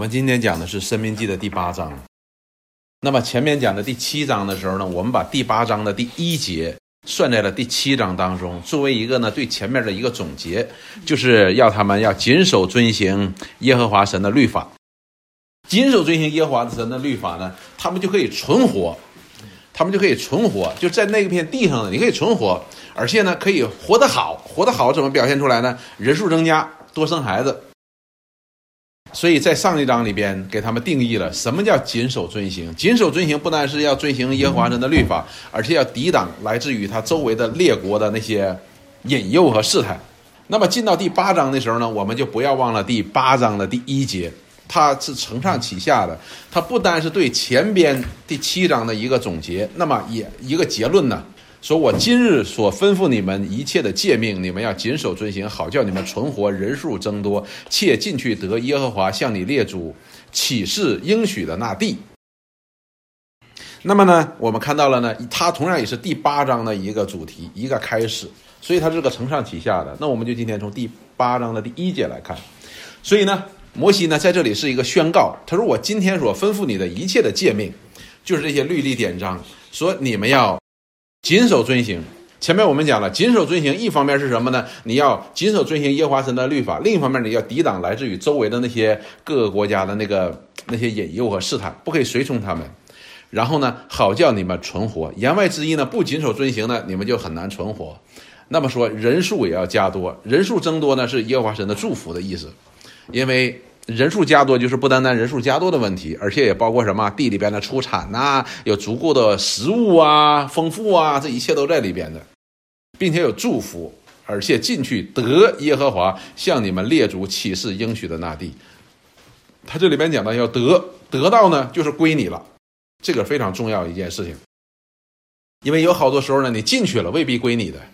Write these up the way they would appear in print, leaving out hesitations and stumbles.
们今天讲的是《申命记》的第8章。那么前面讲的第7章的时候呢，我们把第8章的第1节算在了第7章当中，作为一个呢对前面的一个总结，就是要他们要谨守遵行耶和华神的律法。谨守遵行耶和华神的律法呢，他们就可以存活，就在那片地上呢，你可以存活，而且呢可以活得好。活得好怎么表现出来呢？人数增加，多生孩子。所以在上一章里边给他们定义了什么叫谨守遵行。谨守遵行不但是要遵行耶和华神的律法，而且要抵挡来自于他周围的列国的那些引诱和试探。那么进到第8章的时候呢，我们就不要忘了第8章的第1节，它是承上启下的，它不单是对前边第7章的一个总结，那么也一个结论呢，说我今日所吩咐你们一切的诫命，你们要谨守遵行，好叫你们存活，人数增多，且进去得耶和华向你列祖起誓应许的那地。那么呢，我们看到了呢，它同样也是第8章的一个主题，一个开始，所以它是个承上启下的。那我们就今天从第8章的第1节来看。所以呢，摩西呢在这里是一个宣告，他说我今天所吩咐你的一切的诫命，就是这些律例典章，说你们要谨守遵行。前面我们讲了，谨守遵行一方面是什么呢？你要谨守遵行耶和华神的律法，另一方面你要抵挡来自于周围的那些各个国家的那些引诱和试探，不可以随从他们。然后呢，好叫你们存活。言外之意呢，不谨守遵行呢，你们就很难存活。那么说人数也要加多，人数增多呢是耶和华神的祝福的意思。因为人数加多就是不单单人数加多的问题，而且也包括什么地里边的出产啊，有足够的食物啊，丰富啊，这一切都在里边的，并且有祝福，而且进去得耶和华向你们列祖起誓应许的那地。他这里边讲到要得到呢，就是归你了，这个非常重要一件事情。因为有好多时候呢，你进去了未必归你的，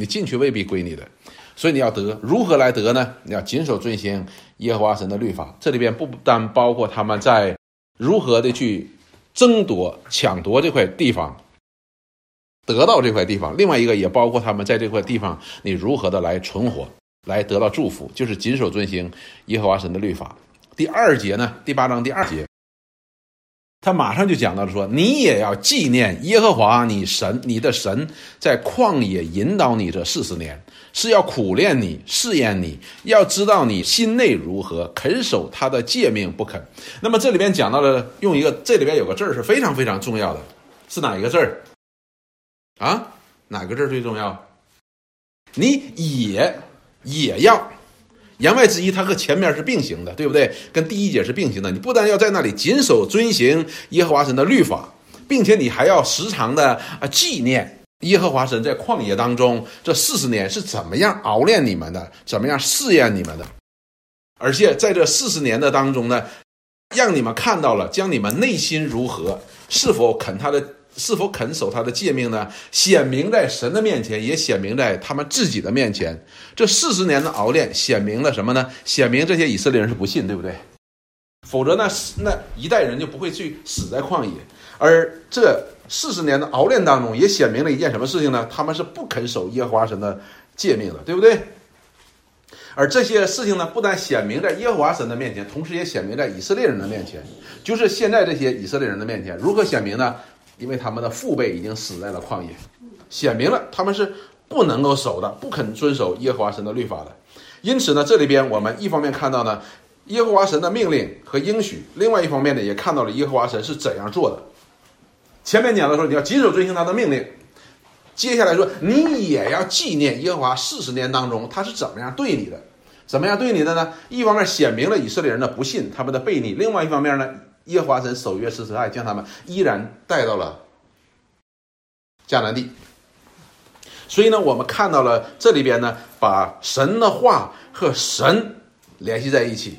所以你要得。如何来得呢？你要谨守遵行耶和华神的律法。这里边不单包括他们在如何的去争夺抢夺这块地方，得到这块地方，另外一个也包括他们在这块地方你如何的来存活，来得到祝福，就是谨守遵行耶和华神的律法。第2节呢，第8章第2节，他马上就讲到了说，你也要纪念耶和华你的神在旷野引导你这40年，是要苦练你，试验你，要知道你心内如何，肯守他的诫命不肯。那么这里边讲到了这里边有个字是非常非常重要的，是哪一个字啊？哪个字最重要？你也要。言外之意，它和前面是并行的，对不对？跟第1节是并行的。你不但要在那里谨守遵行耶和华神的律法，并且你还要时常的纪念耶和华神在旷野当中这40年是怎么样熬炼你们的，怎么样试验你们的。而且在这40年的当中呢，让你们看到了将你们内心如何，是否肯守他的诫命呢，显明在神的面前，也显明在他们自己的面前。这40年的熬炼显明了什么呢？显明这些以色列人是不信，对不对？否则那一代人就不会去死在旷野。而这40年的熬炼当中也显明了一件什么事情呢？他们是不肯守耶和华神的诫命的，对不对？而这些事情呢，不但显明在耶和华神的面前，同时也显明在以色列人的面前，就是现在这些以色列人的面前。如何显明呢？因为他们的父辈已经死在了旷野，显明了他们是不能够守的，不肯遵守耶和华神的律法的。因此呢，这里边我们一方面看到呢耶和华神的命令和应许，另外一方面呢也看到了耶和华神是怎样做的。前面讲的时候你要谨守遵行他的命令，接下来说你也要纪念耶和华40年当中他是怎么样对你的。怎么样对你的呢？一方面显明了以色列人的不信，他们的悖逆，另外一方面呢，耶和华神守约施慈爱，将他们依然带到了迦南地。所以呢，我们看到了这里边呢，把神的话和神联系在一起。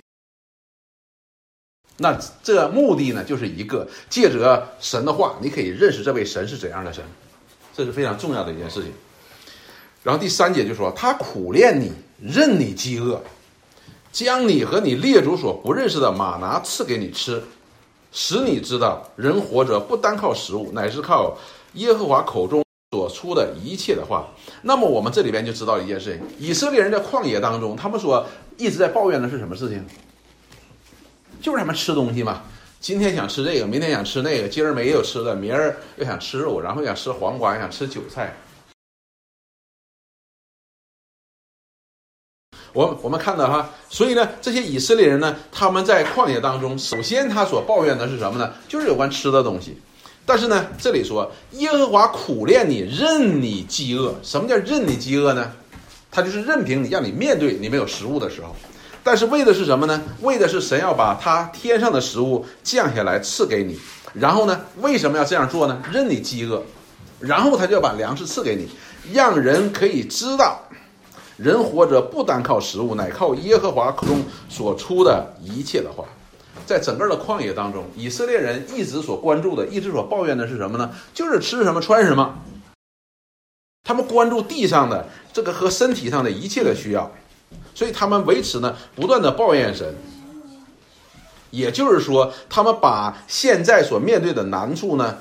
那这目的呢，就是一个借着神的话，你可以认识这位神是怎样的神，这是非常重要的一件事情。然后第3节就说，他苦练你，任你饥饿，将你和你列祖所不认识的玛拿赐给你吃，使你知道人活着不单靠食物，乃是靠耶和华口中所出的一切的话。那么我们这里边就知道一件事情，以色列人在旷野当中，他们所一直在抱怨的是什么事情？ 就是他们吃东西嘛。今天想吃这个，明天想吃那个，今儿没有吃的，明儿又想吃肉，然后想吃黄瓜，想吃韭菜。我们看到哈，所以呢，这些以色列人呢，他们在旷野当中，首先他所抱怨的是什么呢？就是有关吃的东西。但是呢，这里说耶和华苦练你，任你饥饿。什么叫任你饥饿呢？他就是任凭你，让你面对你没有食物的时候。但是为的是什么呢？为的是神要把他天上的食物降下来赐给你。然后呢，为什么要这样做呢？任你饥饿，然后他就要把粮食赐给你，让人可以知道，人活着不单靠食物，乃靠耶和华口中所出的一切的话。在整个的旷野当中，以色列人一直所关注的，一直所抱怨的是什么呢？就是吃什么穿什么。他们关注地上的这个和身体上的一切的需要，所以他们为此呢不断的抱怨神。也就是说，他们把现在所面对的难处呢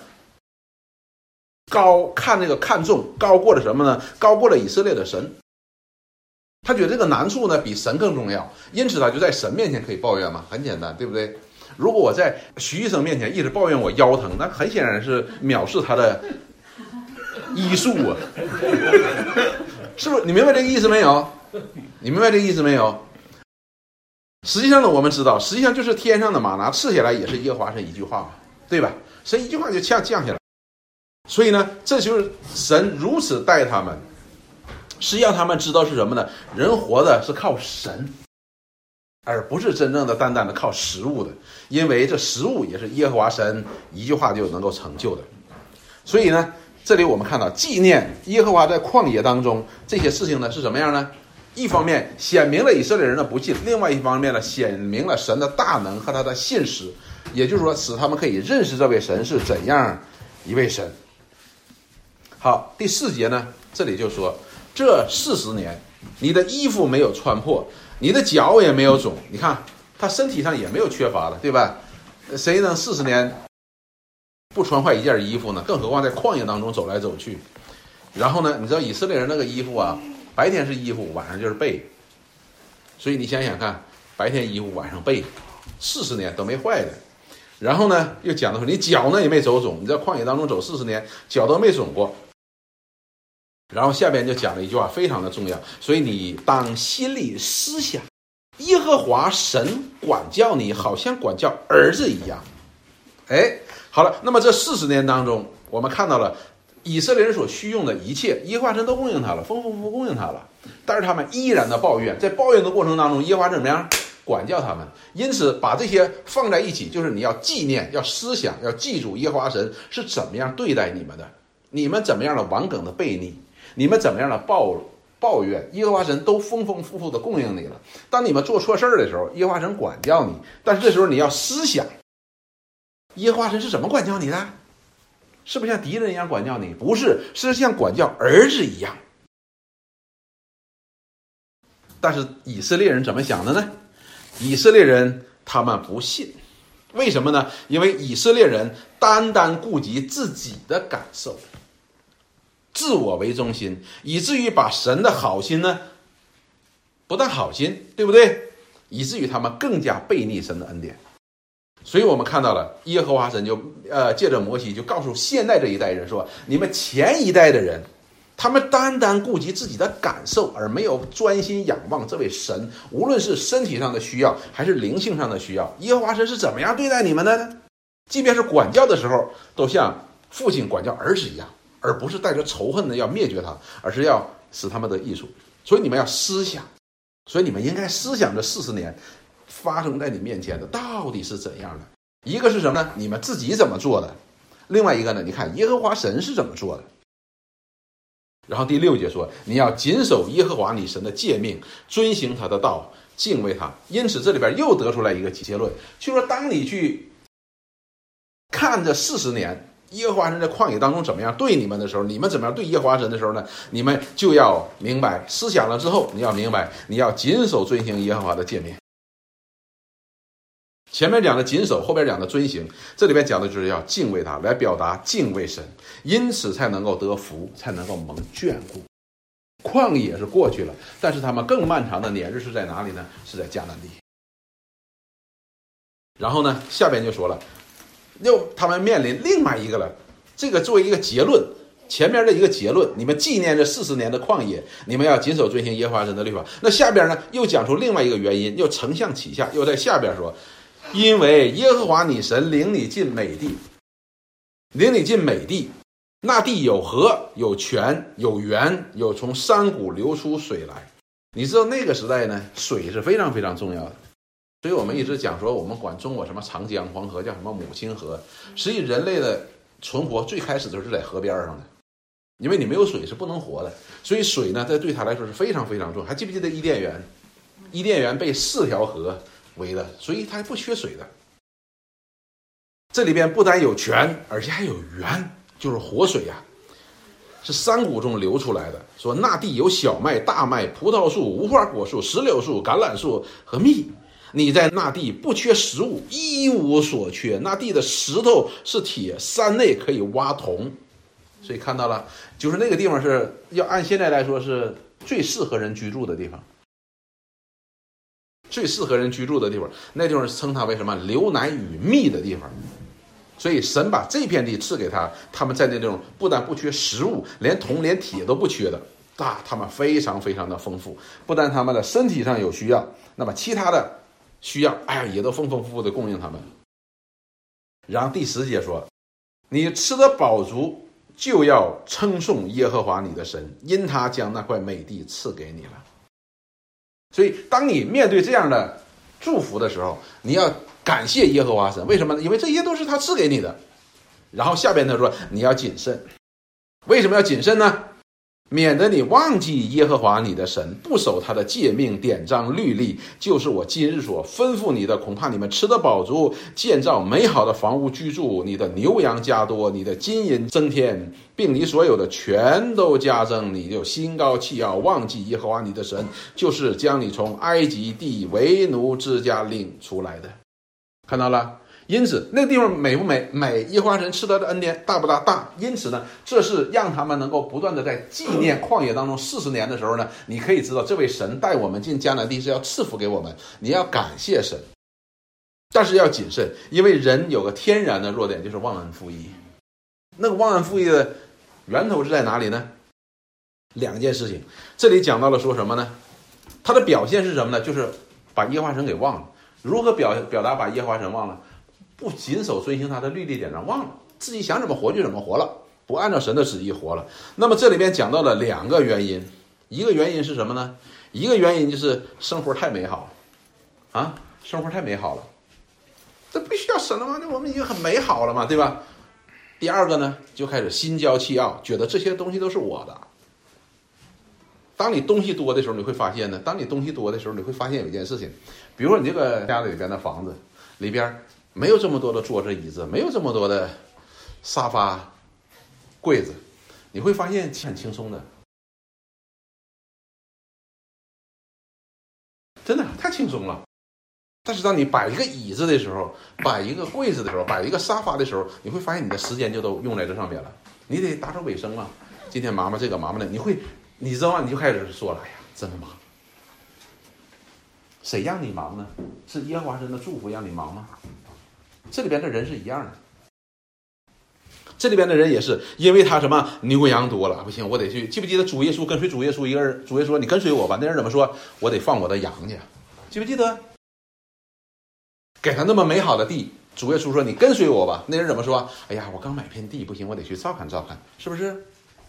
看重高过了什么呢？高过了以色列的神。他觉得这个难处呢比神更重要，因此他就在神面前可以抱怨嘛，很简单，对不对？如果我在徐医生面前一直抱怨我腰疼，那很显然是藐视他的医术啊，是不是？你明白这个意思没有？你明白这个意思没有？实际上呢，我们知道，实际上就是天上的玛拿赐下来也是耶和华神一句话嘛，对吧？神一句话就降下来，所以呢，这就是神如此待他们。是让他们知道是什么呢？人活的是靠神，而不是真正的单单的靠食物的，因为这食物也是耶和华神一句话就能够成就的。所以呢，这里我们看到纪念耶和华在旷野当中这些事情呢是什么样呢？一方面显明了以色列人的不信，另外一方面呢显明了神的大能和他的信实，也就是说使他们可以认识这位神是怎样一位神。好，第4节呢，这里就说这40年，你的衣服没有穿破，你的脚也没有肿。你看，他身体上也没有缺乏了，对吧？谁能40年不穿坏一件衣服呢？更何况在旷野当中走来走去。然后呢，你知道以色列人那个衣服啊，白天是衣服，晚上就是被。所以你想想看，白天衣服，晚上被，40年都没坏的。然后呢，又讲到说你脚呢也没走肿，你在旷野当中走40年，脚都没肿过。然后下边就讲了一句话非常的重要，所以你当心里思想，耶和华神管教你，好像管教儿子一样。好了，那么这40年当中，我们看到了以色列人所需用的一切，耶和华神都供应他了，丰丰富富供应他了，但是他们依然的抱怨，在抱怨的过程当中，耶和华怎么样管教他们？因此把这些放在一起，就是你要纪念，要思想，要记住耶和华神是怎么样对待你们的，你们怎么样的顽梗的悖逆，你们怎么样的抱怨，耶和华神都丰丰富富的供应你了。当你们做错事儿的时候，耶和华神管教你，但是这时候你要思想，耶和华神是怎么管教你的？是不是像敌人一样管教你？不是，是像管教儿子一样。但是以色列人怎么想的呢？以色列人他们不信，为什么呢？因为以色列人单单顾及自己的感受，自我为中心，以至于把神的好心呢，不但好心，对不对？以至于他们更加背逆神的恩典。所以我们看到了耶和华神就借着摩西就告诉现在这一代人说，你们前一代的人，他们单单顾及自己的感受，而没有专心仰望这位神，无论是身体上的需要还是灵性上的需要，耶和华神是怎么样对待你们的呢？即便是管教的时候，都像父亲管教儿子一样，而不是带着仇恨的要灭绝他，而是要使他们得益处。所以你们要思想，所以你们应该思想这40年发生在你面前的到底是怎样的。一个是什么呢？你们自己怎么做的，另外一个呢，你看耶和华神是怎么做的。然后第6节说，你要谨守耶和华你神的诫命，遵行他的道，敬畏他。因此这里边又得出来一个结论，就是说当你去看这40年耶和华神在旷野当中怎么样对你们的时候，你们怎么样对耶和华神的时候呢，你们就要明白，思想了之后你要明白，你要谨守遵行耶和华的诫命。前面讲的谨守，后边讲的遵行，这里边讲的就是要敬畏他，来表达敬畏神，因此才能够得福，才能够蒙眷顾。旷野是过去了，但是他们更漫长的年日是在哪里呢？是在迦南地。 然后呢，下边就说了，他们面临另外一个了，这个作为一个结论，前面的一个结论，你们纪念这40年的旷野，你们要谨守遵行耶和华神的律法。那下边呢，又讲出另外一个原因，又承上启下，又在下边说，因为耶和华你神领你进美地，领你进美地，那地有河，有泉，有源，有从山谷流出水来。你知道那个时代呢，水是非常非常重要的。所以我们一直讲说，我们管中国什么长江、黄河叫什么母亲河。实际人类的存活最开始就是在河边上的，因为你没有水是不能活的。所以水呢，在对他来说是非常非常重要。还记不记得伊甸园？伊甸园被4条河围了，所以它不缺水的。这里边不但有泉，而且还有源，就是活水啊，是山谷中流出来的。说那地有小麦、大麦、葡萄树、无花果树、石榴树、橄榄树和蜜。你在那地不缺食物，一无所缺。那地的石头是铁，山内可以挖铜。所以看到了，就是那个地方是要按现在来说是最适合人居住的地方，最适合人居住的地方。那地方称它为什么？流奶与蜜的地方。所以神把这片地赐给他们在那种不但不缺食物，连铜连铁都不缺的，他们非常非常的丰富。不但他们的身体上有需要，那么其他的需要，也都丰丰富富的供应他们。然后第10节说，你吃得饱足，就要称颂耶和华你的神，因他将那块美地赐给你了。所以当你面对这样的祝福的时候，你要感谢耶和华神。为什么呢？因为这些都是他赐给你的。然后下边他说，你要谨慎。为什么要谨慎呢？免得你忘记耶和华你的神，不守他的诫命、典章、律例，就是我今日所吩咐你的。恐怕你们吃得饱足，建造美好的房屋居住，你的牛羊加多，你的金银增添，并你所有的全都加增，你就心高气傲，忘记耶和华你的神，就是将你从埃及地为奴之家领出来的。看到了？因此那个地方美不美？美。耶和华神赐他的恩典大不大？大。因此呢，这是让他们能够不断的在纪念旷野当中40年的时候呢，你可以知道这位神带我们进迦南地是要赐福给我们，你要感谢神，但是要谨慎，因为人有个天然的弱点，就是忘恩负义。那个忘恩负义的源头是在哪里呢？2件事情。这里讲到了说什么呢？他的表现是什么呢？就是把耶和华神给忘了。如何表达把耶和华神忘了？不谨守遵行他的律例典章，忘了自己想怎么活就怎么活了，不按照神的旨意活了。那么这里边讲到了2个原因，一个原因是什么呢？一个原因就是生活太美好啊，生活太美好了，这必须要神了吗？我们已经很美好了嘛，对吧？第二个呢，就开始心骄气傲，觉得这些东西都是我的。当你东西多的时候，你会发现呢，你会发现有一件事情，比如说你这个家里边的房子里边没有这么多的桌子椅子，没有这么多的沙发柜子，你会发现很轻松的，真的太轻松了。但是当你摆一个椅子的时候，摆一个柜子的时候，摆一个沙发的时候，你会发现你的时间就都用在这上面了。你得打扫卫生啊，今天忙忙这个忙忙那，你知道吗？你就开始说了，哎呀，真忙。谁让你忙呢？是耶和华神的祝福让你忙吗？这里边的人是一样的，这里边的人也是因为他什么牛羊多了，不行，我得去。记不记得主耶稣跟随主耶稣一个人，主耶稣说你跟随我吧，那人怎么说？我得放我的羊去，记不记得？给他那么美好的地，主耶稣说你跟随我吧，那人怎么说？哎呀，我刚买片地，不行，我得去照看照看，是不是？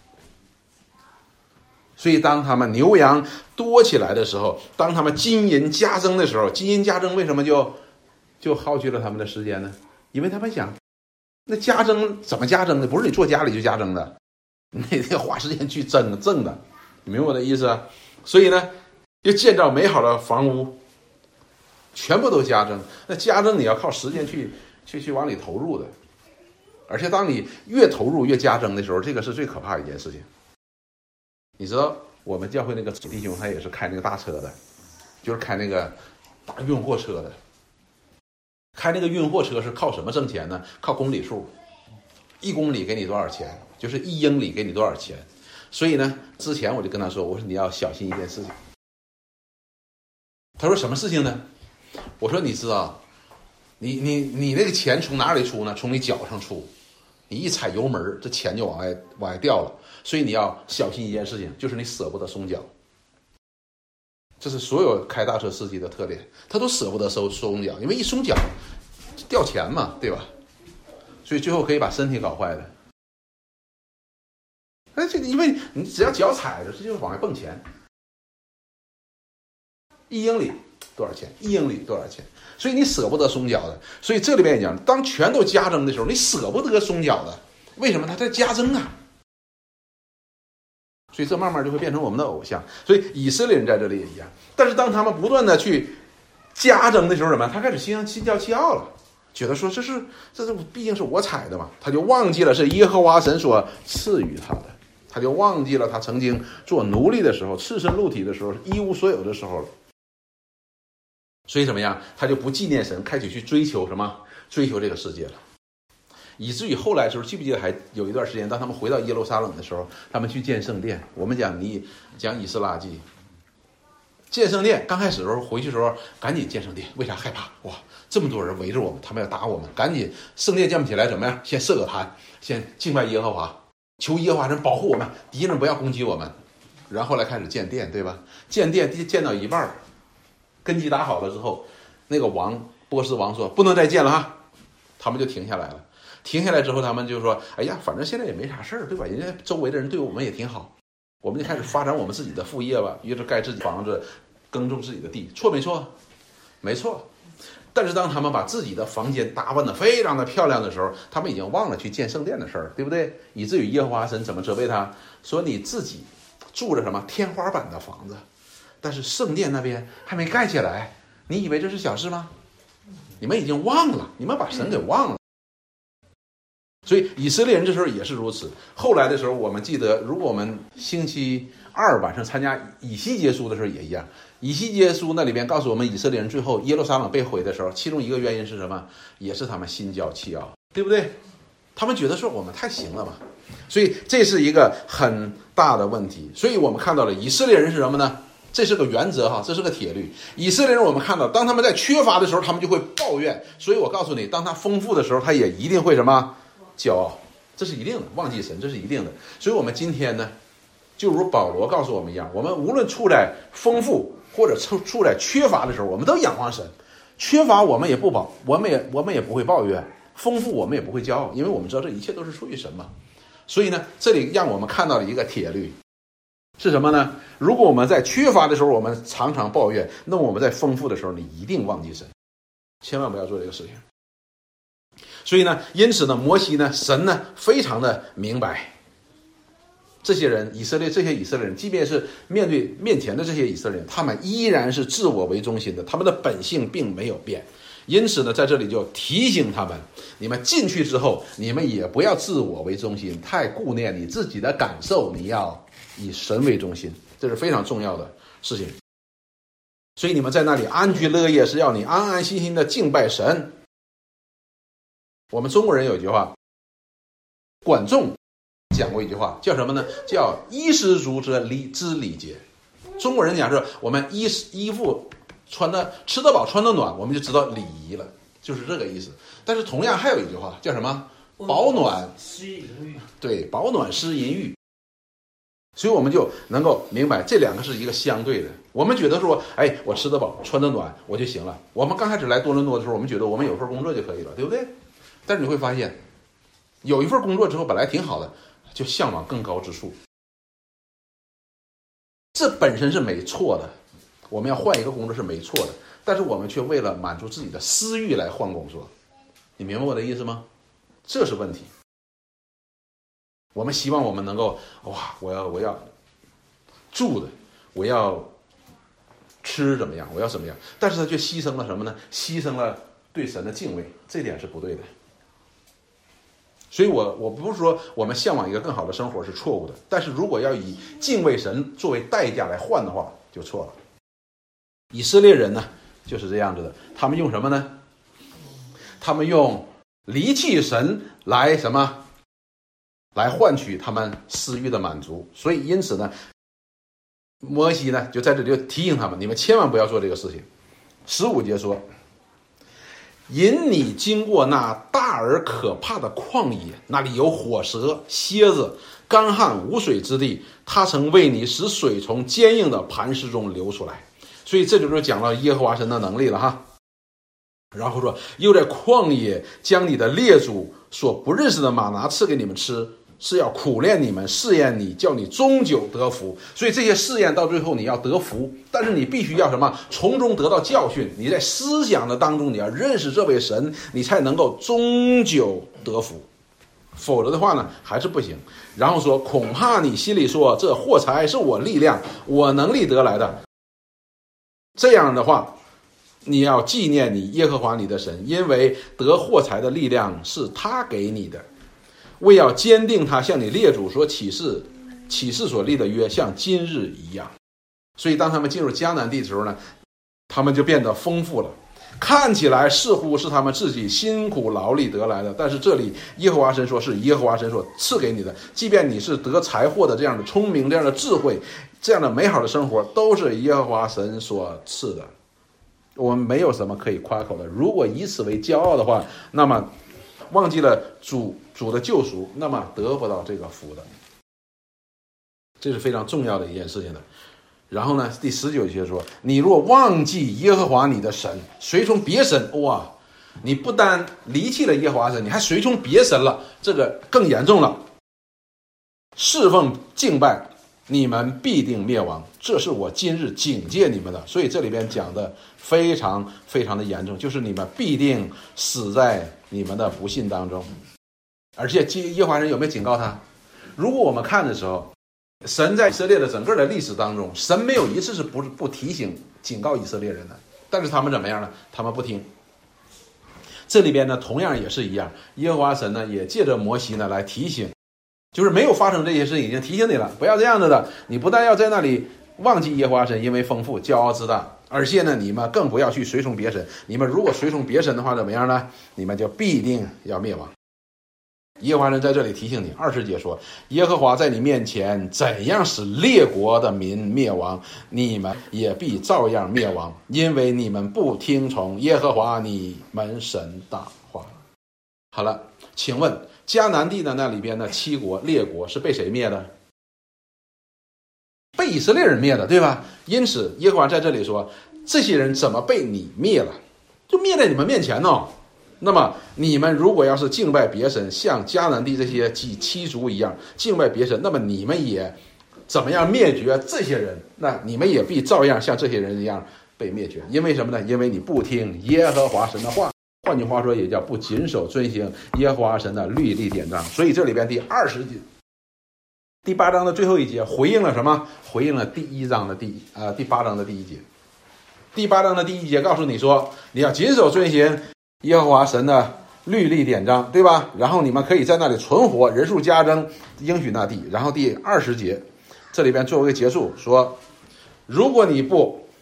所以当他们牛羊多起来的时候，当他们金银加增的时候，金银加增为什么就耗去了他们的时间呢？因为他们想，那加增怎么加增的？不是你坐家里就加增的，你得花时间去挣的，你明白我的意思啊？所以呢，就建造美好的房屋，全部都加增。那加增你要靠时间去往里投入的，而且当你越投入越加增的时候，这个是最可怕的一件事情。你知道我们教会那个弟兄他也是开那个大车的，就是开那个大运货车的。开那个运货车是靠什么挣钱呢？靠公里数，1公里给你多少钱，就是1英里给你多少钱。所以呢，之前我就跟他说，我说你要小心一件事情。他说什么事情呢？我说你知道， 你那个钱从哪里出呢？从你脚上出，你一踩油门，这钱就往外掉了。所以你要小心一件事情，就是你舍不得松脚。这是所有开大车司机的特点，他都舍不得松脚，因为一松脚掉钱嘛，对吧？所以最后可以把身体搞坏的。这因为你只要脚踩着，这就是往外蹦钱。1英里多少钱？1英里多少钱？所以你舍不得松脚的。所以这里边也讲，当全都加增的时候，你舍不得松脚的，为什么？它在加增啊。所以这慢慢就会变成我们的偶像。所以以色列人在这里也一样。但是当他们不断的去加增的时候，什么？他开始心骄气傲了，觉得说这是毕竟是我踩的嘛，他就忘记了是耶和华神所赐予他的，他就忘记了他曾经做奴隶的时候，赤身露体的时候，一无所有的时候了。所以怎么样？他就不纪念神，开始去追求什么？追求这个世界了。以至于后来的时候，记不记得还有一段时间，当他们回到耶路撒冷的时候，他们去建圣殿。我们讲以斯拉记，建圣殿刚开始的时候回去的时候赶紧建圣殿，为啥？害怕，哇，这么多人围着我们，他们要打我们，赶紧圣殿建不起来怎么样？先设个坛，先敬拜耶和华，求耶和华神保护我们，敌人不要攻击我们。然后来开始建殿，对吧？建殿建到一半，根基打好了之后，那个波斯王说不能再建了哈，他们就停下来了。停下来之后，他们就说：“哎呀，反正现在也没啥事儿，对吧？人家周围的人对我们也挺好，我们就开始发展我们自己的副业吧，于是盖自己房子，耕种自己的地，错没错？没错。但是当他们把自己的房间打扮得非常的漂亮的时候，他们已经忘了去建圣殿的事儿，对不对？以至于耶和华神怎么责备他？说你自己住着什么天花板的房子，但是圣殿那边还没盖起来，你以为这是小事吗？你们已经忘了，你们把神给忘了。”所以以色列人这时候也是如此。后来的时候，我们记得，如果我们星期2晚上参加以西结书的时候也一样。以西结书那里边告诉我们，以色列人最后耶路撒冷被毁的时候，其中一个原因是什么？也是他们心骄气傲，对不对？他们觉得说我们太行了嘛。所以这是一个很大的问题。所以我们看到了以色列人是什么呢？这是个原则哈，这是个铁律。以色列人我们看到，当他们在缺乏的时候，他们就会抱怨。所以我告诉你，当他丰富的时候，他也一定会什么？骄傲，这是一定的，忘记神，这是一定的。所以我们今天呢，就如保罗告诉我们一样，我们无论处在丰富或者处在缺乏的时候，我们都仰望神。缺乏我们也不我们也不会抱怨，丰富我们也不会骄傲，因为我们知道这一切都是出于神嘛。所以呢，这里让我们看到了一个铁律是什么呢？如果我们在缺乏的时候我们常常抱怨，那么我们在丰富的时候你一定忘记神，千万不要做这个事情。所以呢，因此呢，摩西呢，神呢非常的明白，这些人这些以色列人，即便是面前的这些以色列人，他们依然是自我为中心的，他们的本性并没有变。因此呢，在这里就提醒他们，你们进去之后，你们也不要自我为中心，太顾念你自己的感受，你要以神为中心，这是非常重要的事情。所以你们在那里安居乐业，是要你安安心心的敬拜神。我们中国人有一句话，管仲讲过一句话，叫什么呢？叫衣食足之礼节。中国人讲说，我们衣服穿的吃得饱穿得暖，我们就知道礼仪了，就是这个意思。但是同样还有一句话叫什么？保暖失淫欲。对，保暖失淫欲。所以我们就能够明白这两个是一个相对的。我们觉得说，哎，我吃得饱穿得暖我就行了。我们刚开始来多伦多的时候，我们觉得我们有份工作就可以了，对不对？但是你会发现，有一份工作之后本来挺好的，就向往更高之处。这本身是没错的，我们要换一个工作是没错的，但是我们却为了满足自己的私欲来换工作，你明白我的意思吗？这是问题。我们希望我们能够，哇，我要住的，我要吃怎么样，我要怎么样，但是他却牺牲了什么呢？牺牲了对神的敬畏，这点是不对的。所以我不是说我们向往一个更好的生活是错误的，但是如果要以敬畏神作为代价来换的话，就错了。以色列人呢就是这样子的，他们用什么呢？他们用离弃神来什么？来换取他们私欲的满足。所以因此呢，摩西呢就在这里就提醒他们，你们千万不要做这个事情。15节说， 引你经过那大而可怕的旷野，那里有火蛇、蝎子，干旱无水之地，他曾为你使水从坚硬的磐石中流出来。所以这就是讲到耶和华神的能力了哈。然后说，又在旷野将你的列祖所不认识的玛拿赐给你们吃，是要苦练你们，试验你，叫你终久得福。所以这些试验到最后你要得福，但是你必须要什么？从中得到教训。你在思想的当中你要认识这位神，你才能够终久得福，否则的话呢还是不行。然后说，恐怕你心里说，这货财是我力量我能力得来的，这样的话你要纪念你耶和华你的神，因为得货财的力量是他给你的，为要坚定他向你列祖所起誓所立的约，像今日一样。所以当他们进入迦南地的时候呢，他们就变得丰富了，看起来似乎是他们自己辛苦劳力得来的，但是这里耶和华神说是耶和华神所赐给你的。即便你是得财货的这样的聪明，这样的智慧，这样的美好的生活，都是耶和华神所赐的。我们没有什么可以夸口的。如果以此为骄傲的话，那么忘记了主的救赎，那么得不到这个福的。这是非常重要的一件事情的。然后呢，第19节说，你若忘记耶和华你的神，随从别神，哇，你不单离弃了耶和华神，你还随从别神了，这个更严重了。侍奉敬拜，你们必定灭亡，这是我今日警戒你们的。所以这里边讲的非常非常的严重，就是你们必定死在你们的不信当中。而且耶和华神有没有警告他？如果我们看的时候，神在以色列的整个的历史当中，神没有一次是不提醒警告以色列人的，但是他们怎么样呢？他们不听。这里边呢同样也是一样，耶和华神呢也借着摩西呢来提醒，就是没有发生这些事情，已经提醒你了，不要这样子的。你不但要在那里忘记耶和华神，因为丰富骄傲自大，而且呢你们更不要去随从别神。你们如果随从别神的话怎么样呢？你们就必定要灭亡。耶和华神在这里提醒你，20节说，耶和华在你面前怎样使列国的民灭亡，你们也必照样灭亡，因为你们不听从耶和华你们神的话。好了，请问迦南地的那里边的7国列国是被谁灭的？被以色列人灭的，对吧？因此耶和华在这里说，这些人怎么被你灭了？就灭在你们面前呢。那么你们如果要是敬拜别神，像迦南地这些7族一样敬拜别神，那么你们也怎么样灭绝这些人？那你们也必照样像这些人一样被灭绝。因为什么呢？因为你不听耶和华神的话，换句话说也叫不谨守遵行耶和华神的律例典章。所以这里边第8章的最后一节回应了什么？回应了第8章的第1节。第8章的第1节告诉你说，你要谨守遵行耶和华神的律例典章，对吧？然后你们可以在那里存活，人数加增，应许那地。然后第20节这里边做一个结束，说如果你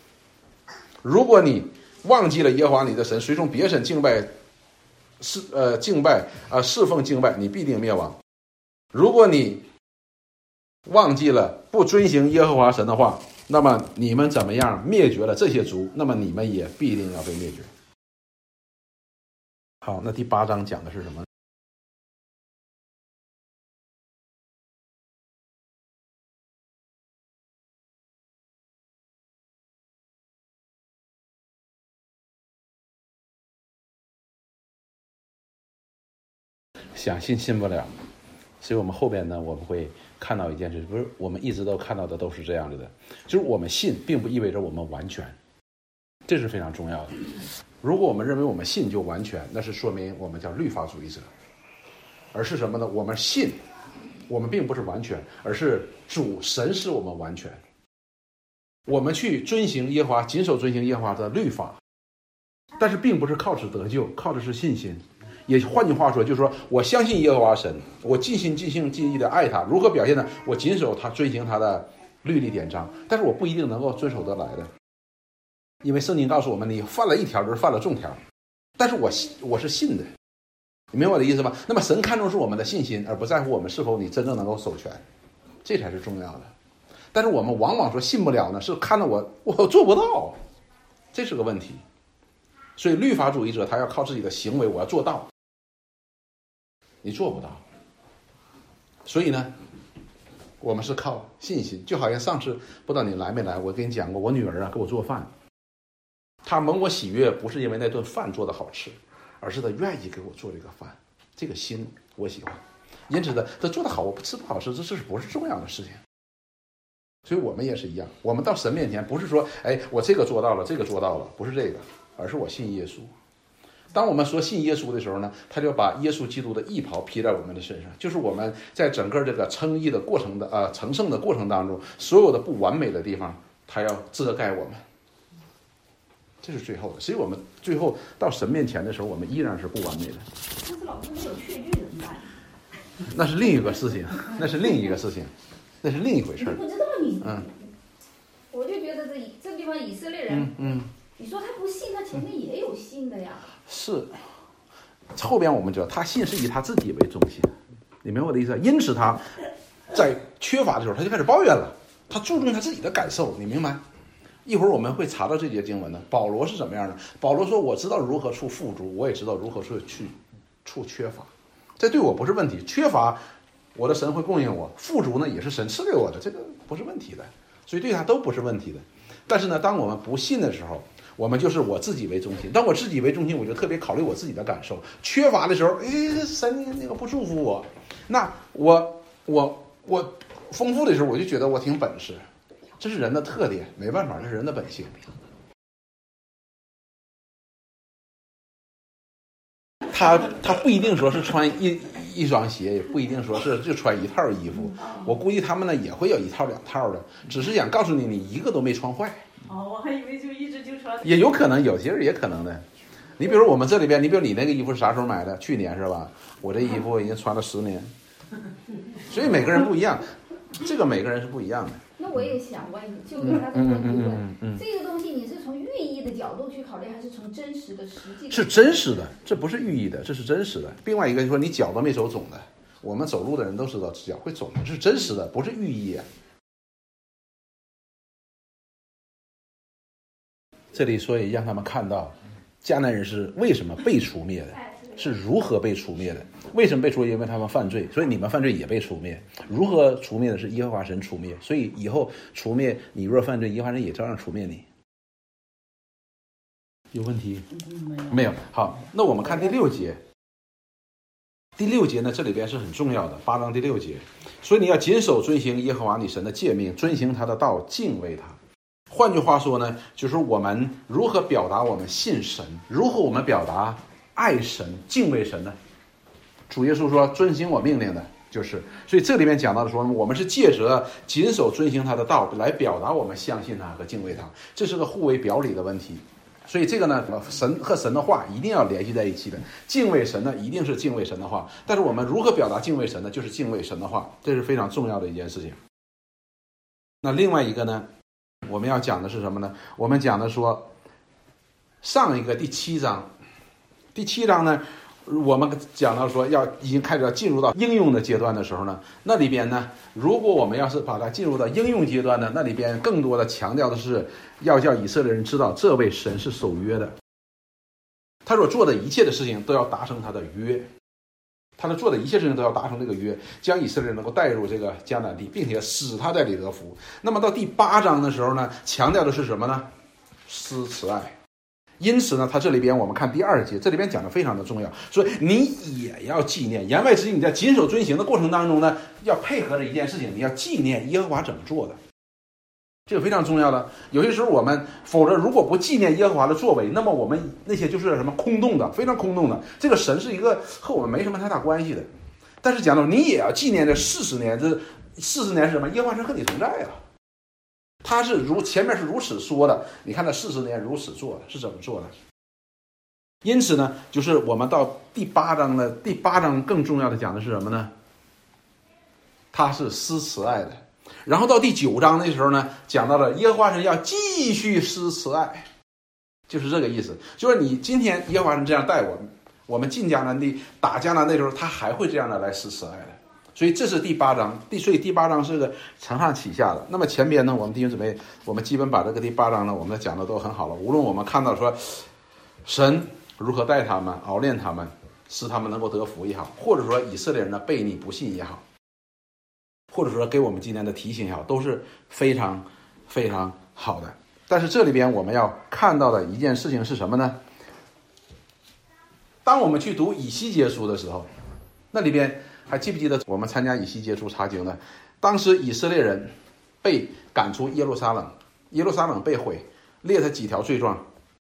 忘记了耶和华你的神，随从别神敬拜侍奉敬拜，你必定灭亡。如果你忘记了不遵行耶和华神的话，那么你们怎么样灭绝了这些族，那么你们也必定要被灭绝。好，那第8章讲的是什么？想信不了。所以我们后边呢，我们会看到一件事，不是我们一直都看到的都是这样子的，就是我们信并不意味着我们完全，这是非常重要的。如果我们认为我们信就完全，那是说明我们叫律法主义者。而是什么呢？我们信，我们并不是完全，而是神使我们完全。我们去遵行耶和华，谨守遵行耶和华的律法，但是并不是靠此得救，靠的是信心。也换句话说，就是说我相信耶和华神，我尽心尽性尽意的爱他。如何表现呢？我谨守他，遵行他的律例典章，但是我不一定能够遵守得来的。因为圣经告诉我们，你犯了一条就是犯了众条，但是我是信的，你明白我的意思吗？那么神看重是我们的信心，而不在乎我们是否你真正能够守全，这才是重要的。但是我们往往说信不了呢，是看到我做不到，这是个问题。 所以律法主义者他要靠自己的行为，我要做到，你做不到。所以呢，我们是靠信心。就好像上次不知道你来没来，我跟你讲过，我女儿给我做饭，她蒙我喜悦，不是因为那顿饭做的好吃，而是她愿意给我做这个饭，这个心我喜欢。因此呢，她做的好，我不吃不好吃，这不是重要的事情。所以我们也是一样，我们到神面前不是说，我这个做到了，这个做到了，不是这个，而是我信耶稣。当我们说信耶稣的时候呢，他就把耶稣基督的义袍披在我们的身上，就是我们在整个这个称义的过程的成圣的过程当中，所有的不完美的地方，他要遮盖我们，这是最后的。所以我们最后到神面前的时候，我们依然是不完美的。 但是老师没有确据怎么办？ 那是另一个事情，那是另一个事情，那是另一回事。 不知道你，我就觉得这地方以色列人，你说他不信，他前面也有信的呀。是， 后边我们知道他信是以他自己为中心，你明白我的意思？因此他在缺乏的时候，他就开始抱怨了，他注重他自己的感受，你明白？一会儿我们会查到这节经文的。保罗是怎么样的？保罗说：“我知道如何处富足，我也知道如何去处缺乏。”这对我不是问题，缺乏我的神会供应我，富足呢也是神赐给我的，这个不是问题的，所以对他都不是问题的。但是呢，当我们不信的时候，我们就是我自己为中心。当我自己为中心，我就特别考虑我自己的感受。缺乏的时候，神那个不祝福我，那我丰富的时候，我就觉得我挺本事，这是人的特点，没办法，这是人的本性。他不一定说是穿一双鞋，也不一定说是就穿一套衣服。我估计他们呢也会有一套两套的，只是想告诉你，你一个都没穿坏。 我还以为就一直就穿。 也有可能，有些人也可能的。你比如我们这里边，你比如你那个衣服是啥时候买的？去年是吧？我这衣服已经穿了10年，所以每个人不一样，这个每个人是不一样的。 那我也想问，就跟他的问题问，这个东西你是从寓意的角度去考虑，还是从真实的实际？ 是真实的，这不是寓意的，这是真实的。另外一个就是说，你脚都没走肿的，我们走路的人都知道脚会肿的，这是真实的，不是寓意啊。这里所以让他们看到迦南人是为什么被除灭的，是如何被除灭的。为什么被除灭？因为他们犯罪，所以你们犯罪也被除灭。如何除灭的？是耶和华神除灭。所以以后除灭你，若犯罪，耶和华神也照样除灭你。有问题？没有。好，那我们看第6节。第6节呢，这里边是很重要的，8章第6节。所以你要谨守遵行耶和华你神的诫命，遵行他的道，敬畏他。换句话说呢，就是我们如何表达我们信神，如何我们表达爱神、敬畏神呢？主耶稣说：“遵行我命令的，就是。”所以这里面讲到的说，我们是借着谨守遵行他的道来表达我们相信他和敬畏他，这是个互为表里的问题。所以这个呢，神和神的话一定要联系在一起的。敬畏神呢，一定是敬畏神的话。但是我们如何表达敬畏神呢？就是敬畏神的话，这是非常重要的一件事情。那另外一个呢，我们要讲的是什么呢？我们讲的说，上一个第7章，第7章呢，我们讲到说已经开始要进入到应用的阶段的时候呢，那里边呢，如果我们要是把它进入到应用阶段呢，那里边更多的强调的是要叫以色列人知道这位神是守约的，他所做的一切的事情都要达成他的约，他的做的一切事情都要达成这个约，将以色列人能够带入这个迦南地，并且使他在里得福。那么到第8章的时候呢，强调的是什么呢？施慈爱。因此呢，他这里边我们看第2节，这里边讲的非常的重要，所以你也要纪念。言外之意，你在谨守遵行的过程当中呢，要配合着一件事情，你要纪念耶和华怎么做的，这个非常重要的。有些时候我们否则如果不纪念耶和华的作为，那么我们那些就是什么空洞的，非常空洞的。这个神是一个和我们没什么太大关系的。但是讲到你也要纪念这40年，这40年是什么？耶和华神和你同在啊。他是前面是如此说的，你看他40年如此做的是怎么做的。因此呢，就是我们到第8章呢，第8章更重要的讲的是什么呢？他是施慈爱的。然后到第9章那时候呢，讲到了耶和华神要继续施慈爱，就是这个意思。就是你今天耶和华神这样带我们进迦南地打迦南的时候，他还会这样的来施慈爱的。所以这是第8章，所以第8章是个承上启下的。那么前边呢，我们弟兄姊妹，我们基本把这个第8章呢，我们讲的都很好了。无论我们看到说神如何待他们，熬炼他们，使他们能够得福也好，或者说以色列人的悖逆不信也好，或者说给我们今天的提醒也好，都是非常非常好的。但是这里边我们要看到的一件事情是什么呢？当我们去读以西结书的时候，那里边还记不记得我们参加以西结书查经呢？当时以色列人被赶出耶路撒冷，耶路撒冷被毁，列他几条罪状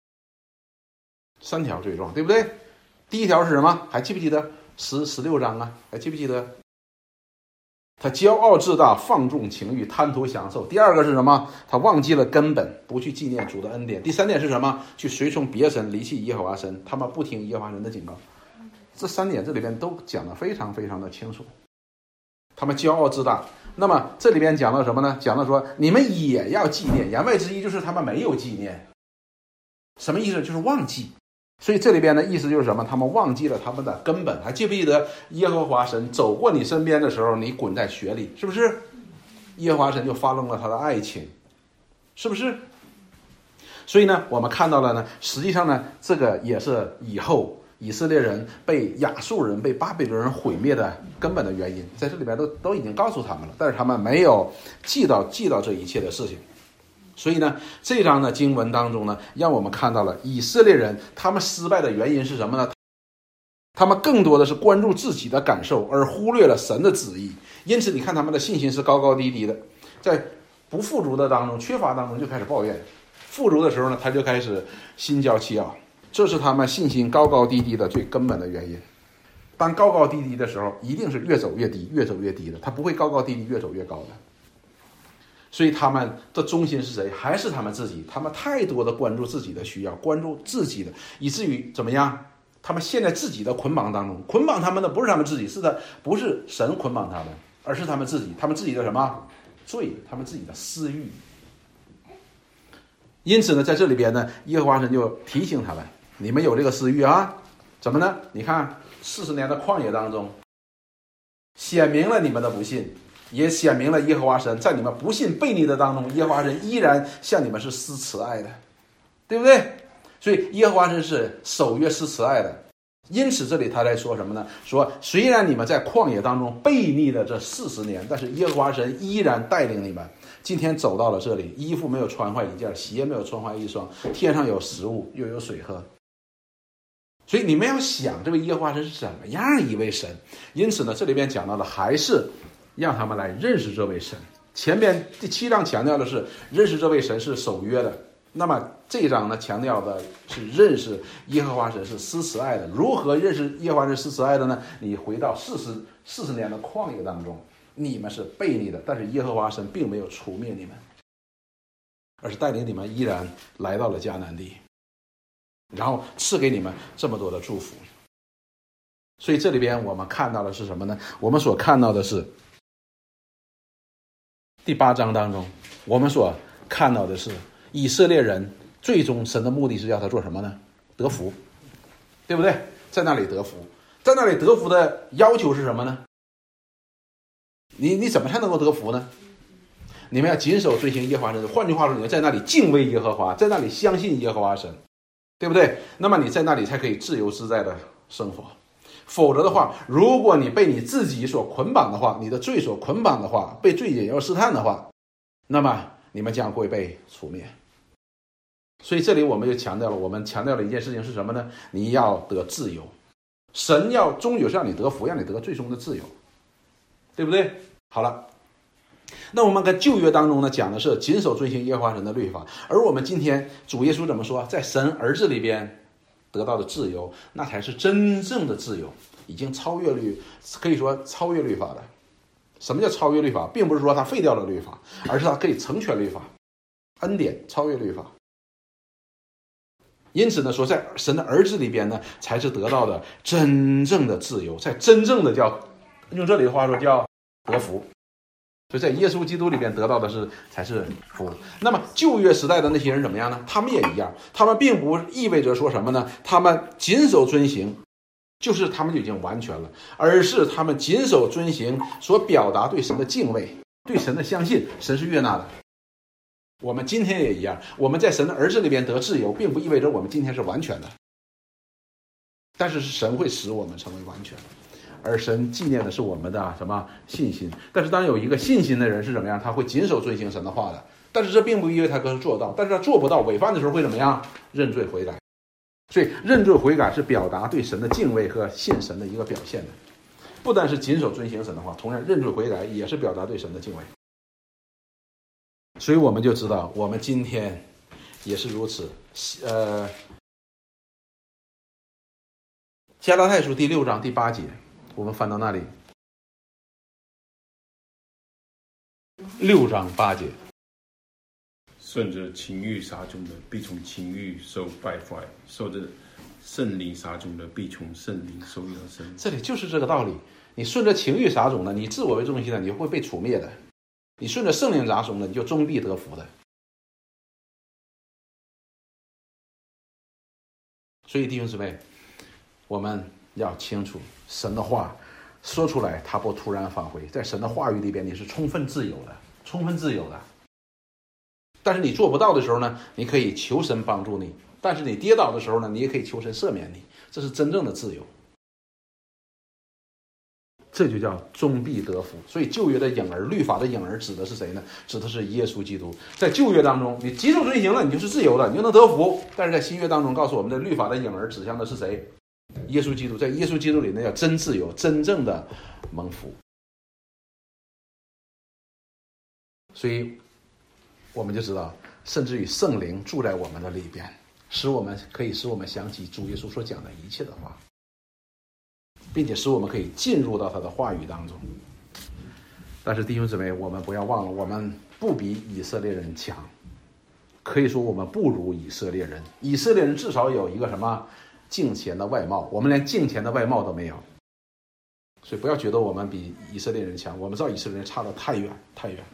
？3条罪状，对不对？第一条是什么？还记不记得16章啊？还记不记得？他骄傲自大，放纵情欲，贪图享受。第二个是什么？他忘记了根本，不去纪念主的恩典。第3点是什么？去随从别神，离弃耶和华神，他们不听耶和华神的警告。这3点这里边都讲得非常非常的清楚。他们骄傲自大。那么这里边讲到什么呢？讲到说你们也要纪念，言外之意就是他们没有纪念。什么意思？就是忘记。所以这里边的意思就是什么？他们忘记了他们的根本。还记不记得耶和华神走过你身边的时候，你滚在雪里，是不是？耶和华神就发动了他的爱情，是不是？所以呢，我们看到了呢，实际上呢，这个也是以后以色列人被亚述人、被巴比伦人毁灭的根本的原因，在这里边都已经告诉他们了，但是他们没有记到这一切的事情。所以呢，这章的经文当中呢，让我们看到了以色列人他们失败的原因是什么呢？他们更多的是关注自己的感受，而忽略了神的旨意。因此你看他们的信心是高高低低的，在不富足的当中、缺乏当中就开始抱怨，富足的时候呢，他就开始心骄气傲。这是他们信心高高低低的最根本的原因。当高高低低的时候，一定是越走越低，越走越低的，他不会高高低低越走越高的。所以他们的中心是谁？还是他们自己。他们太多的关注自己的需要，关注自己的，以至于怎么样？他们陷在自己的捆绑当中。捆绑他们的不是他们自己，不是神捆绑他们，而是他们自己。他们自己的什么罪？他们自己的私欲。因此呢，在这里边呢，耶和华神就提醒他们：你们有这个私欲啊？怎么呢？你看40年的旷野当中，显明了你们的不信。也显明了耶和华神在你们不信悖逆的当中，耶和华神依然向你们是施慈爱的，对不对？所以耶和华神是守约施慈爱的。因此这里他在说什么呢？说虽然你们在旷野当中悖逆的这40年，但是耶和华神依然带领你们今天走到了这里，衣服没有穿坏一件，鞋没有穿坏一双，天上有食物又有水喝。所以你们要想这位耶和华神是怎么样一位神。因此呢，这里边讲到的还是让他们来认识这位神。前边第7章强调的是认识这位神是守约的，那么这一章呢强调的是认识耶和华神是施慈爱的。如何认识耶和华神施慈爱的呢？你回到40年的旷野当中，你们是悖逆的，但是耶和华神并没有除灭你们，而是带领你们依然来到了迦南地，然后赐给你们这么多的祝福。所以这里边我们看到的是什么呢？我们所看到的是第8章当中，我们所看到的是以色列人最终神的目的是要他做什么呢？得福，对不对？在那里得福，在那里得福的要求是什么呢？你怎么才能够得福呢？你们要谨守遵行耶和华神。换句话说，你要在那里敬畏耶和华，在那里相信耶和华神，对不对？那么你在那里才可以自由自在的生活。否则的话，如果你被你自己所捆绑的话，你的罪所捆绑的话，被罪引诱试探的话，那么你们将会被除灭。所以这里我们就强调了一件事情是什么呢？你要得自由。神要终有让你得福，让你得最终的自由，对不对？好了，那我们跟旧约当中呢讲的是谨守遵行耶和华神的律法，而我们今天主耶稣怎么说？在神儿子里边得到的自由，那才是真正的自由，已经可以说超越律法的。什么叫超越律法？并不是说他废掉了律法，而是他可以成全律法，恩典超越律法。因此呢，说在神的儿子里边呢，才是得到的真正的自由，才真正的叫，用这里的话说叫得福。所以在耶稣基督里边得到的才是福。那么旧约时代的那些人怎么样呢？他们也一样，他们并不意味着说什么呢？他们谨守遵行，就是他们就已经完全了，而是他们谨守遵行所表达对神的敬畏，对神的相信，神是悦纳的。 我们今天也一样，我们在神的儿子里边得自由，并不意味着我们今天是完全的，但是神会使我们成为完全，而神纪念的是我们的什么信心。但是当有一个信心的人是怎么样，他会谨守遵行神的话的，但是这并不意味着他可以做到，但是他做不到，违犯的时候会怎么样？认罪悔改。所以认罪悔改是表达对神的敬畏和信神的一个表现的，不单是谨守遵行神的话，同样认罪悔改也是表达对神的敬畏。所以我们就知道，我们今天也是如此。加拉太书第6章第8节，我们翻到那里。6章8节， 顺着情欲撒种的，必从情欲受败坏；受着圣灵撒种的，必从圣灵受永生。 这里就是这个道理。你顺着情欲撒种的，你自我为中心的，你会被除灭的；你顺着圣灵撒种的，你就终必得福的。所以弟兄姊妹，我们要清楚，神的话说出来，它不突然返回，在神的话语里边，你是充分自由的，充分自由的。但是你做不到的时候呢，你可以求神帮助你；但是你跌倒的时候呢，你也可以求神赦免你，这是真正的自由。这就叫终必得福。所以旧约的影儿，律法的影儿指的是谁呢？指的是耶稣基督。在旧约当中，你谨守遵行了，你就是自由的，你就能得福。但是在新约当中告诉我们的律法的影儿指向的是谁？耶稣基督。在耶稣基督里呢，叫真自由，真正的蒙福。所以我们就知道，甚至于圣灵住在我们的里边，使我们想起主耶稣所讲的一切的话，并且使我们可以进入到他的话语当中。但是弟兄姊妹，我们不要忘了，我们不比以色列人强，可以说我们不如以色列人。以色列人至少有一个什么敬虔的外貌，我们连敬虔的外貌都没有。所以不要觉得我们比以色列人强，我们知道以色列人差得太远太远。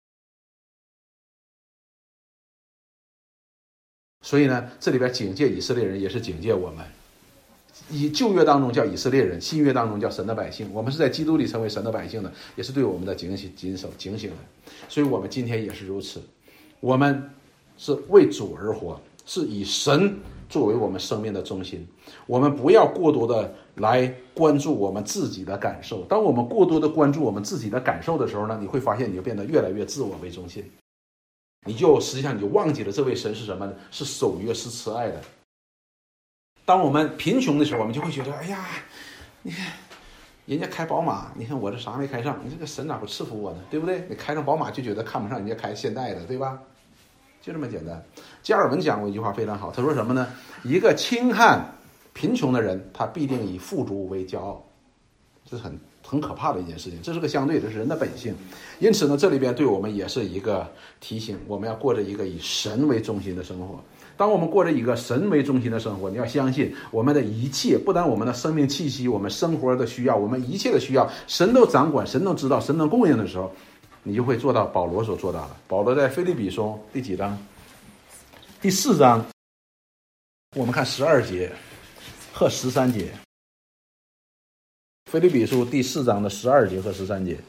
所以呢，这里边警戒以色列人，也是警戒我们。以旧约当中叫以色列人，新约当中叫神的百姓。我们是在基督里成为神的百姓的，也是对我们的警醒的。所以我们今天也是如此，我们是为主而活，是以神作为我们生命的中心。我们不要过多的来关注我们自己的感受。当我们过多的关注我们自己的感受的时候呢，你会发现你就变得越来越自我为中心，实际上你就忘记了这位神是什么呢？是守约，是慈爱的。当我们贫穷的时候，我们就会觉得，哎呀，你看人家开宝马，你看我这啥没开上，你这个神咋不赐福我呢？对不对？你开上宝马就觉得看不上人家开现代的，对吧？就这么简单。加尔文讲过一句话非常好，他说什么呢？一个轻看贫穷的人，他必定以富足为骄傲。这是很可怕的一件事情，这是个相对，这是人的本性。因此呢，这里边对我们也是一个提醒，我们要过着一个以神为中心的生活。当我们过着一个神为中心的生活，你要相信我们的一切，不但我们的生命气息，我们生活的需要，我们一切的需要，神都掌管，神都知道，神能供应的时候，你就会做到保罗所做到的。保罗在腓立比书第几章？第4章，我们看12节和13节。腓立比书第4章的12节和13节。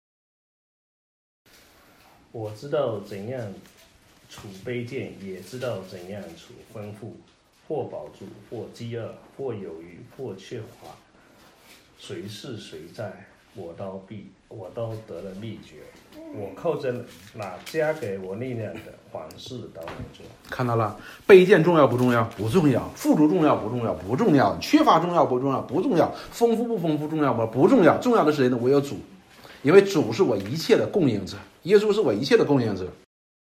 我知道怎样处卑贱，也知道怎样处丰富，或饱足，或饥饿，或有余，或缺乏。谁是谁在，我都得了秘诀。我靠着那加给我力量的，凡事都能做。 看到了，卑贱重要不重要？不重要。富足重要不重要？不重要。缺乏重要不重要？不重要。丰富不丰富重要吗？不重要。重要的是谁呢？唯有主，因为主是我一切的供应者，耶稣是我一切的供应者。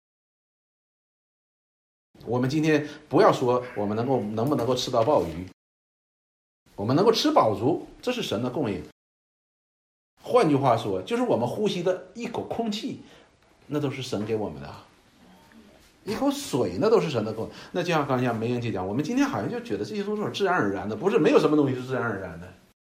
我们今天不要说我们能不能够吃到鲍鱼，我们能够吃饱足，这是神的供应。换句话说，就是我们呼吸的一口空气，那都是神给我们的；一口水，那都是神的供应。那就像刚才梅英姐讲，我们今天好像就觉得这些都是自然而然的，不是，没有什么东西是自然而然的。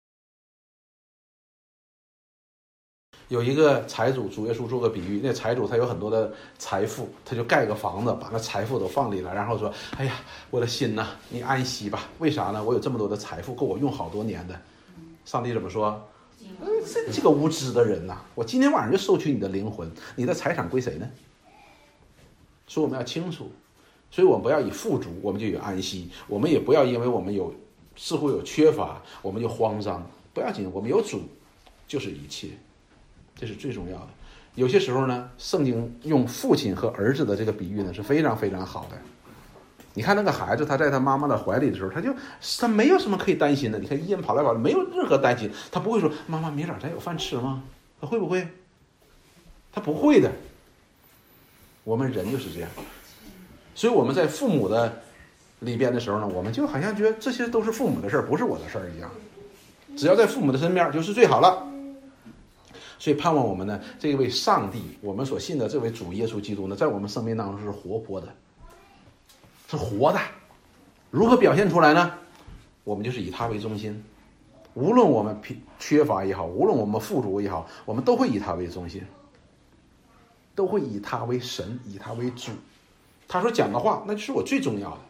有一个财主，主耶稣做个比喻，那财主他有很多的财富，他就盖个房子，把那财富都放里了，然后说：“哎呀，我的心呐，你安息吧。为啥呢？我有这么多的财富，够我用好多年的。”上帝怎么说？这个无知的人呐，我今天晚上就收取你的灵魂，你的财产归谁呢？ 所以我们要清楚，所以我们不要以富足我们就有安息，我们也不要因为我们似乎有缺乏我们就慌张，不要紧，我们有主就是一切，这是最重要的。有些时候呢，圣经用父亲和儿子的这个比喻呢是非常非常好的。你看那个孩子，他在他妈妈的怀里的时候，他没有什么可以担心的。你看一人跑来跑去，没有任何担心，他不会说妈妈明早咱有饭吃吗？他会不会？他不会的。我们人就是这样，所以我们在父母的里边的时候呢，我们就好像觉得这些都是父母的事儿，不是我的事儿一样。只要在父母的身边就是最好了。所以盼望我们呢，这位上帝，我们所信的这位主耶稣基督呢，在我们生命当中是活泼的，是活的。如何表现出来呢？我们就是以他为中心，无论我们缺乏也好，无论我们富足也好，我们都会以他为中心，都会以他为神，以他为主。他所讲的话，那就是我最重要的。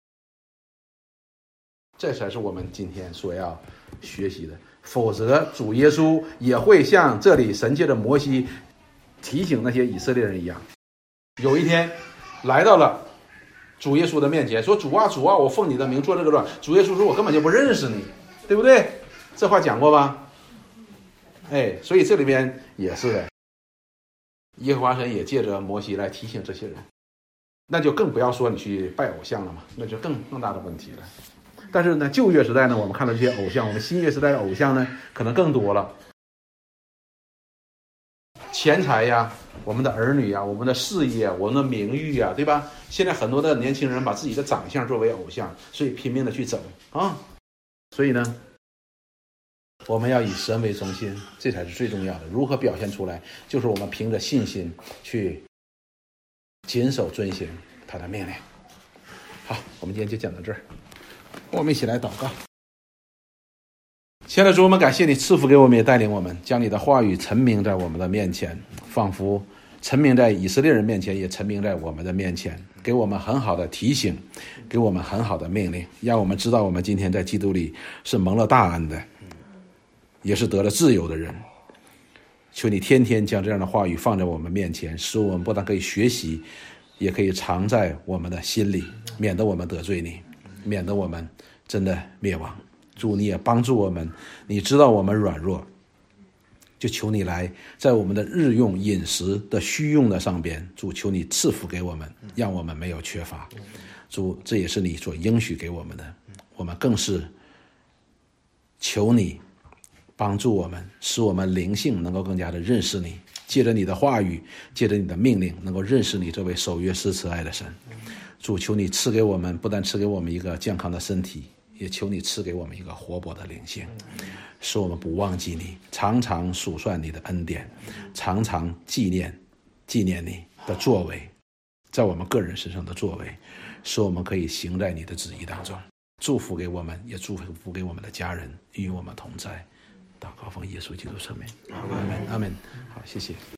这才是我们今天所要学习的。否则主耶稣也会像这里神借着摩西提醒那些以色列人一样，有一天来到了主耶稣的面前，说主啊主啊，我奉你的名做这个乱。主耶稣说我根本就不认识你，对不对？这话讲过吧？所以这里边也是的，耶和华神也借着摩西来提醒这些人，那就更不要说你去拜偶像了嘛，那就更大的问题了。但是呢，旧约时代呢，我们看到这些偶像，我们新约时代的偶像呢，可能更多了。钱财呀，我们的儿女呀，我们的事业，我们的名誉呀，对吧？现在很多的年轻人把自己的长相作为偶像，所以拼命的去走啊。所以呢，我们要以神为中心，这才是最重要的。如何表现出来？就是我们凭着信心去谨守遵行他的命令。好，我们今天就讲到这儿。我们一起来祷告。亲爱的主，我们感谢你赐福给我们，也带领我们，将你的话语陈明在我们的面前，仿佛陈明在以色列人面前，也陈明在我们的面前，给我们很好的提醒，给我们很好的命令，让我们知道我们今天在基督里是蒙了大恩的，也是得了自由的人。求你天天将这样的话语放在我们面前，使我们不但可以学习，也可以藏在我们的心里，免得我们得罪你，免得我们真的灭亡。主，你也帮助我们，你知道我们软弱，就求你来在我们的日用饮食的需用的上边，主，求你赐福给我们，让我们没有缺乏。主，这也是你所应许给我们的，我们更是求你帮助我们，使我们灵性能够更加的认识你，借着你的话语，借着你的命令，能够认识你这位守约施慈爱的神。主，求你赐给我们，不但赐给我们一个健康的身体，也求你赐给我们一个活泼的灵性，使我们不忘记你，常常数算你的恩典，常常纪念你的作为，在我们个人身上的作为，使我们可以行在你的旨意当中。祝福给我们，也祝福给我们的家人，与我们同在。祷告奉耶稣基督圣名，阿们，阿们。好，谢谢。